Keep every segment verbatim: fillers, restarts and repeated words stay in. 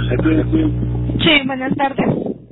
Sí, buenas tardes.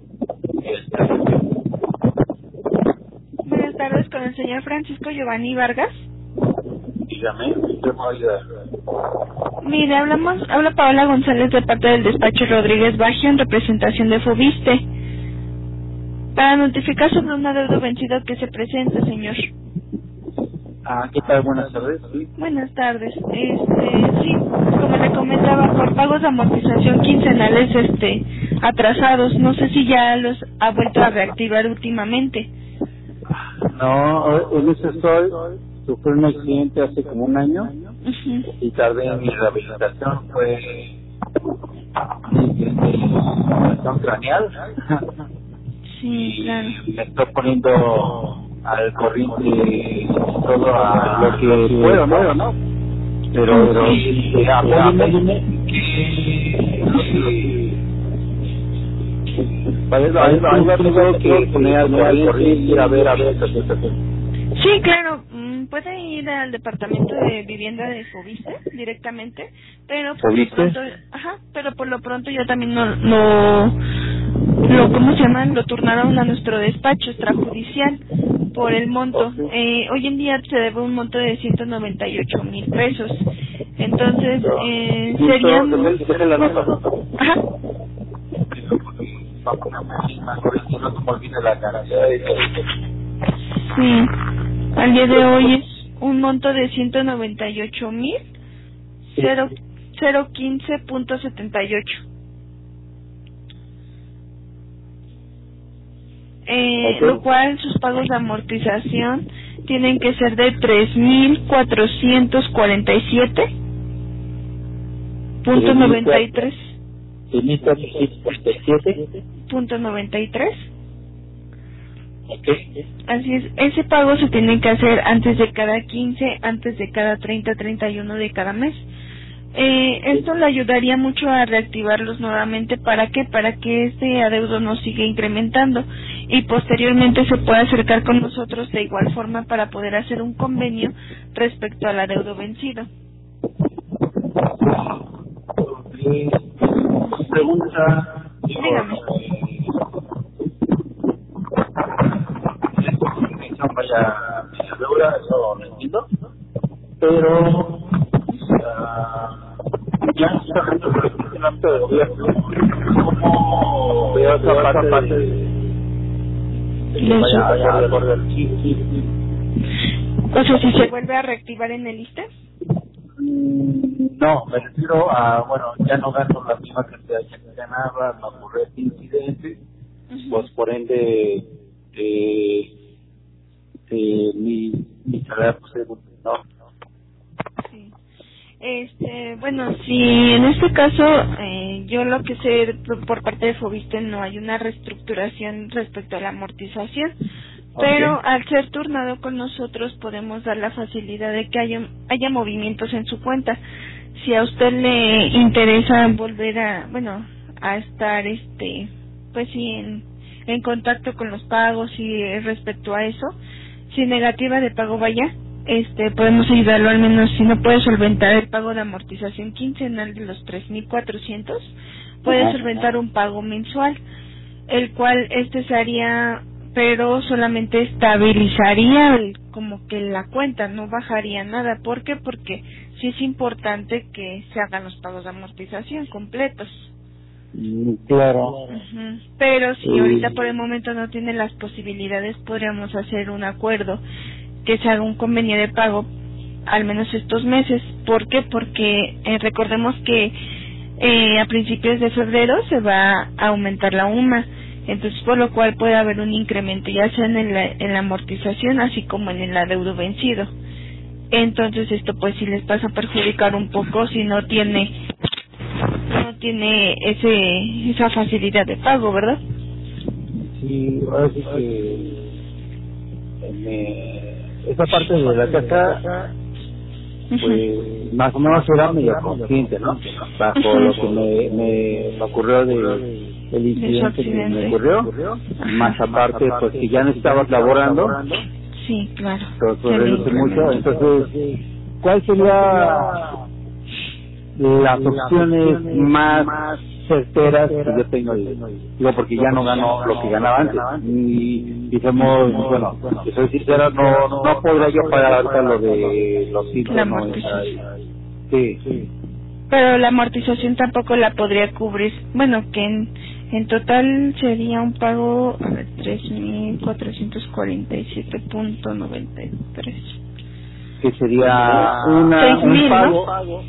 Buenas tardes con el señor Francisco Giovanni Vargas. Dígame, ¿qué me ayuda? Mire, hablamos, habla Paola González de parte del despacho Rodríguez Baggio en representación de Fobiste para notificar sobre un adeudo vencido que se presenta, señor. Ah, ¿qué tal? Buenas tardes. Sí. Buenas tardes. Este, sí, como le comentaba, por pagos de amortización quincenales este atrasados, no sé si ya los ha vuelto a reactivar últimamente. No, en eso estoy. Sufrí un accidente hace como un año Uh-huh. y tardé en mi rehabilitación. Fue inflamación craneal. Sí, claro. Y me estoy poniendo al corriente todo a lo que puedo, ¿no? ¿no? Pero, pero Okay. eh, apóyenme que para eso, a eso tengo que poner al corriente, ir a ver, a ver esta situación. Sí, claro. mm, Puede ir al departamento de vivienda de Fobiste directamente, pero por lo ¿Fobiste? pronto, ajá, pero por lo pronto ya también no, lo, lo, ¿cómo se llama? Lo turnaron a nuestro despacho extrajudicial por el monto. Okay. Eh, hoy en día se debe un monto de ciento noventa y ocho mil pesos. Entonces, eh, serían... Déjale la nota. Ajá. Para ponerme más corriente, no se me olvide la cantidad de... Sí, al día de hoy es un monto de ciento noventa y ocho mil cero quince punto setenta y ocho. Eh, Okay. Lo cual sus pagos de amortización tienen que ser de tres mil cuatrocientos cuarenta y siete punto noventa y tres. tres mil cuatrocientos cuarenta y siete Punto noventa y tres. Ok. Así es, ese pago se tiene que hacer antes de cada quince, antes de cada treinta, treinta y uno de cada mes. Eh, esto le ayudaría mucho a reactivarlos nuevamente. ¿Para qué? Para que este adeudo no siga incrementando y posteriormente se pueda acercar con nosotros de igual forma para poder hacer un convenio respecto al adeudo vencido. Okay. Pregunta, digo, Dígame. no vaya a deuda, eso lo entiendo, pero uh, ya justamente por el funcionamiento del gobierno, ¿cómo veo esa parte, parte de, de que vaya, vaya a acorde? Sí, sí, sí. O sea, si se vuelve a reactivar en el ISSSTE. No, me refiero a, bueno, ya no gano la misma cantidad que ganaba, no ocurrió este incidente, uh-huh. Pues por ende, eh, eh, mi, mi salario pues no. Sí. Este, bueno, si en este caso eh, yo lo que sé por parte de Fobiste no hay una reestructuración respecto a la amortización, okay. Pero al ser turnado con nosotros podemos dar la facilidad de que haya, haya movimientos en su cuenta. Si a usted le interesa volver a, bueno, a estar, este, pues sí, en, en contacto con los pagos y respecto a eso, si negativa de pago vaya, este, podemos ayudarlo al menos si no puede solventar el pago de amortización quincenal de los tres mil cuatrocientos, puede uh-huh. solventar un pago mensual, el cual este se haría, pero solamente estabilizaría el, como que la cuenta, no bajaría nada. ¿Por qué? Porque sí es importante que se hagan los pagos de amortización completos. Mm, claro. Uh-huh. Pero si sí. ahorita por el momento no tiene las posibilidades, podríamos hacer un acuerdo que se haga un convenio de pago al menos estos meses. ¿Por qué? Porque eh, recordemos que eh, a principios de febrero se va a aumentar la U M A, entonces por lo cual puede haber un incremento ya sea en, el, en la amortización así como en el adeudo vencido. Entonces esto pues sí les pasa a perjudicar un poco si no tiene no tiene ese esa facilidad de pago, ¿verdad? Sí, ahora sí que me, esa parte de la casa pues uh-huh. más o menos era medio consciente, ¿no? Bajo uh-huh. lo que me, me, me ocurrió de el incidente que me ocurrió, uh-huh. más aparte pues que ya no estabas laborando. Sí, claro. Entonces reduce mucho. Entonces, ¿cuál sería las opciones más certeras que yo tengo, digo, porque ya no gano lo que ganaba antes. Y dijimos, bueno, si soy sincera, no, no podría yo pagar ahorita lo de los ciento noventa. Sí, sí. Pero la amortización tampoco la podría cubrir. Bueno, que en, en total sería un pago a ver, tres mil cuatrocientos cuarenta y siete punto noventa y tres. Que sería una, un pago. ¿No?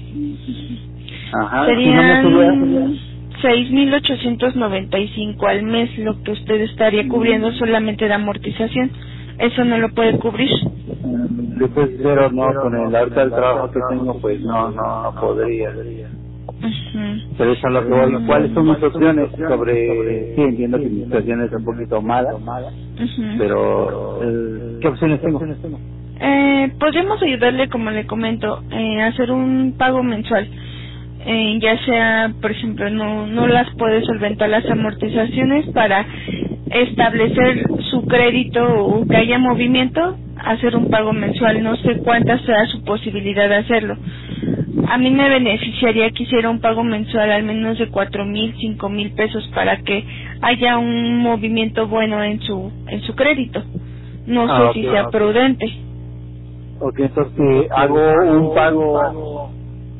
Ajá. Serían seis mil ochocientos noventa y cinco al mes lo que usted estaría cubriendo solamente de amortización. Eso no lo puede cubrir. Después cero, no, con el ahorita el trabajo que tengo, pues no, no, no podría. Uh-huh. Pero eso es lo que voy. ¿Cuáles son mis opciones sobre? Sí, entiendo que mi situación es un poquito mala, uh-huh. pero eh, ¿qué opciones tengo? Eh, podríamos ayudarle, como le comento, eh, a hacer un pago mensual. Eh, ya sea, por ejemplo, no no las puede solventar las amortizaciones para establecer su crédito o que haya movimiento, hacer un pago mensual. No sé cuánta sea su posibilidad de hacerlo. A mí me beneficiaría que hiciera un pago mensual al menos de cuatro mil, cinco mil pesos para que haya un movimiento bueno en su en su crédito. No sé ah, okay, si sea okay. prudente. Ok, entonces hago un pago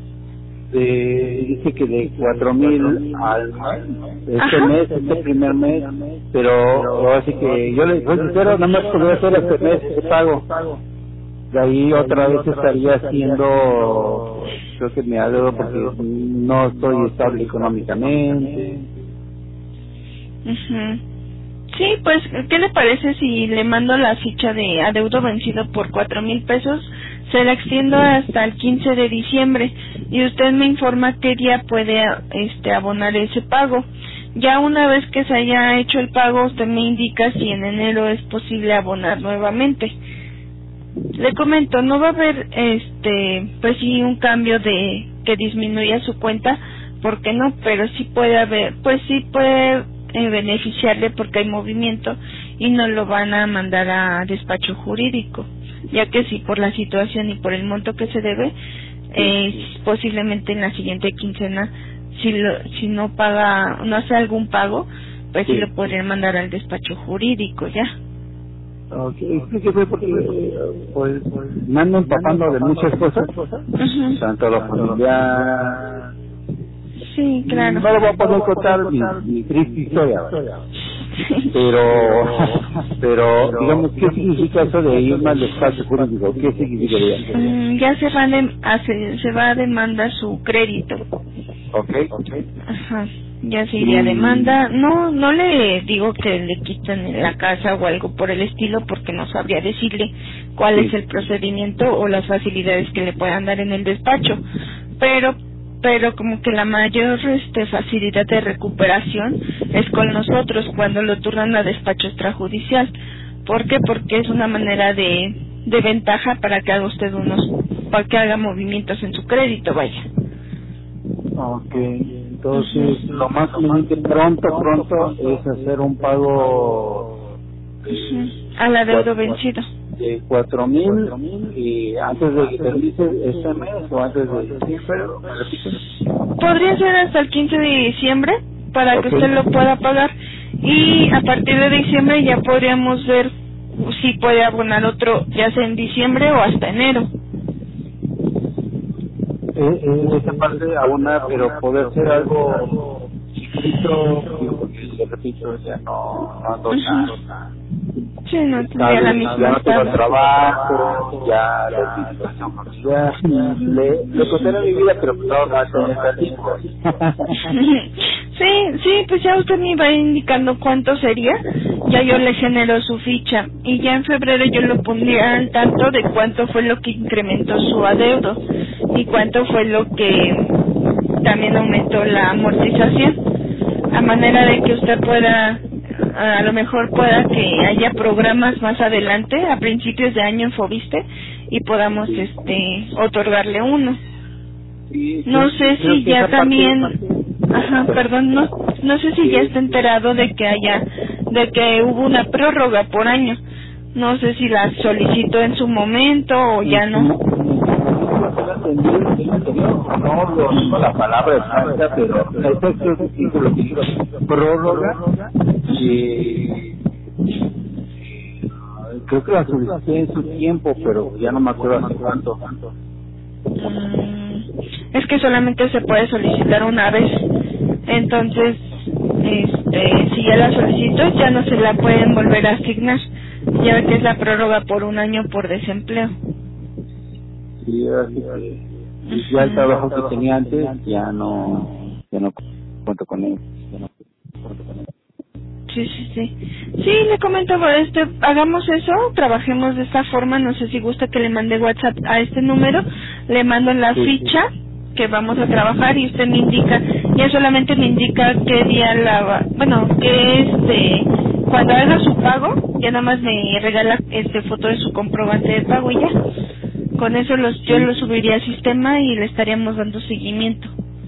de, dice que de cuatro mil al este Ajá. mes, este primer mes, pero así que yo le soy sincero, nada más podría hacer este mes ese pago. De ahí otra vez estaría haciendo, creo que me adeudo porque no estoy estable económicamente. Uh-huh. Sí, pues, ¿qué le parece si le mando la ficha de adeudo vencido por cuatro mil pesos? Se la extiendo hasta el quince de diciembre y usted me informa qué día puede este abonar ese pago. Ya una vez que se haya hecho el pago, usted me indica si en enero es posible abonar nuevamente. Le comento, no va a haber este, pues sí, un cambio de que disminuya su cuenta, porque no, pero sí puede haber, pues sí puede eh, beneficiarle porque hay movimiento y no lo van a mandar a despacho jurídico, ya que si por la situación y por el monto que se debe, eh, posiblemente en la siguiente quincena, si lo, si no paga, no hace algún pago, pues sí, sí lo podrían mandar al despacho jurídico ya. Ok, explíqueme porque pues, pues me ando empapando de muchas cosas, uh-huh. tanto lo familiar. Sí, claro. No lo voy a poder contar mi, mi triste historia, pero, pero digamos, ¿qué significa eso de irme al despacho jurídico? ¿Qué significaría? Mm, ya se va, de, hace, se va a demandar su crédito. Ok, ok. Ajá. Ya se iría a demanda. No, no le digo que le quiten la casa o algo por el estilo, porque no sabría decirle cuál sí. es el procedimiento o las facilidades que le puedan dar en el despacho. Pero, pero como que la mayor este, facilidad de recuperación es con nosotros cuando lo turnan a despacho extrajudicial. ¿Por qué? Porque es una manera de, de ventaja para que haga usted unos, para que haga movimientos en su crédito, vaya. Okay. Entonces, uh-huh. lo más conveniente pronto, pronto es hacer un pago de, uh-huh. al adeudo vencido de cuatro mil y antes de que termine este mes o antes de diciembre. Podría ser hasta el quince de diciembre para okay. que usted lo pueda pagar y a partir de diciembre ya podríamos ver si puede abonar otro, ya sea en diciembre o hasta enero. Eh, eh, esa parte abonar, pero poder ser algo chiquito, porque le repito, ya no, no ando uh-huh. nada. Sí, no tendría la misma. Ya no tengo trabajo, ya la situación familiar, le, le conté mi vida, pero no va a tener tiempo. Sí, sí, pues ya usted me va indicando cuánto sería, ya yo le genero su ficha y ya en febrero yo lo pondría al tanto de cuánto fue lo que incrementó su adeudo y cuánto fue lo que también aumentó la amortización, a manera de que usted pueda, a lo mejor pueda que haya programas más adelante, a principios de año en Fobiste, y podamos este otorgarle uno. No sé si ya también, ajá, perdón, no, no sé si ya está enterado de que haya, de que hubo una prórroga por año. No sé si la solicitó en su momento o ya no. entendí el tema anterior, no lo digo la palabra exacta, pero el texto dice lo que digo, prórroga, y creo que la solicité en su tiempo, pero ya no me acuerdo hace cuánto. Mm, es que solamente se puede solicitar una vez, entonces, este, si ya la solicito, ya no se la pueden volver a asignar, ya ve que es la prórroga por un año por desempleo. Sí, así que ya el trabajo que tenía antes ya no, ya no cuento con él, ya no cuento con él. Sí, sí, sí. Sí, le comento, este, hagamos eso, trabajemos de esta forma, no sé si gusta que le mande WhatsApp a este número, le mando la sí, ficha sí. que vamos a trabajar y usted me indica, ya solamente me indica qué día la va, bueno, que este, cuando haga su pago, ya nada más me regala este foto de su comprobante de pago y ya. Con eso los, yo lo subiría al sistema y le estaríamos dando seguimiento.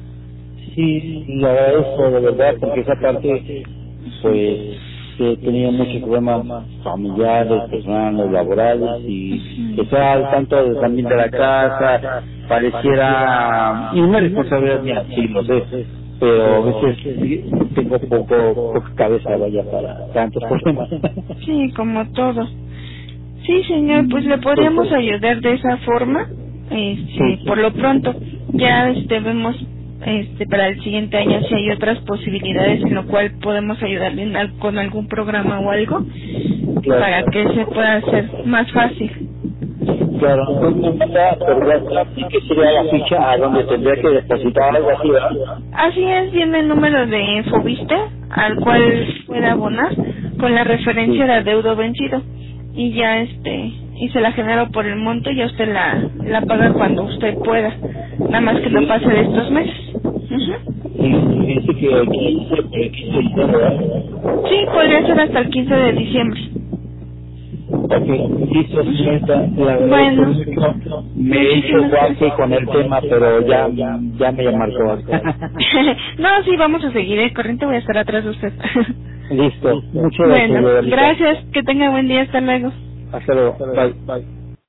Sí, le agradezco de verdad, porque esa parte, pues, he tenido muchos problemas familiares, personales, laborales, y que sea al tanto de, también de la casa, pareciera, y una responsabilidad mía, sí, lo sé, pero a veces tengo poco, poca cabeza, vaya, para tantos problemas. Sí, como todo. Sí, señor, pues le podríamos ayudar de esa forma, este, por lo pronto. Ya este vemos este para el siguiente año si hay otras posibilidades en lo cual podemos ayudarle en al, con algún programa o algo, claro, para que se pueda hacer más fácil. Claro, pero ¿qué sería la ficha a donde tendría que depositar algo así, verdad? Así es, viene el número de Fobiste al cual puede abonar con la referencia de adeudo vencido. Y ya este y se la genero por el monto y ya usted la la paga cuando usted pueda, nada más que no pase de estos meses. Uh-huh. Y dice que el quince de diciembre. Sí, podría ser hasta el quince de diciembre. Ok, listo, señorita. Bueno, me he hecho guaje con el tema, pero ya ya me marcó. No, sí, vamos a seguir, ¿eh? Corriente, voy a estar atrás de usted. Listo, muchas gracias. Bueno, gracias, que tenga buen día, hasta luego. Hasta luego, bye. Bye.